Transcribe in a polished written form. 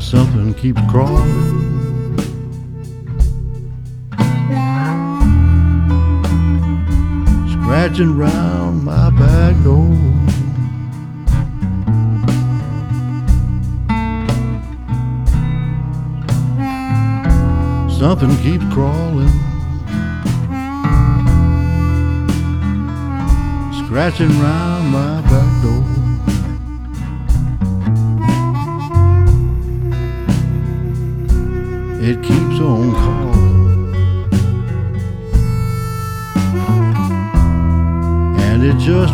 something keeps crawling, scratching round my back door. Something keeps crawling, scratching round my back door. It keeps on calling, and it just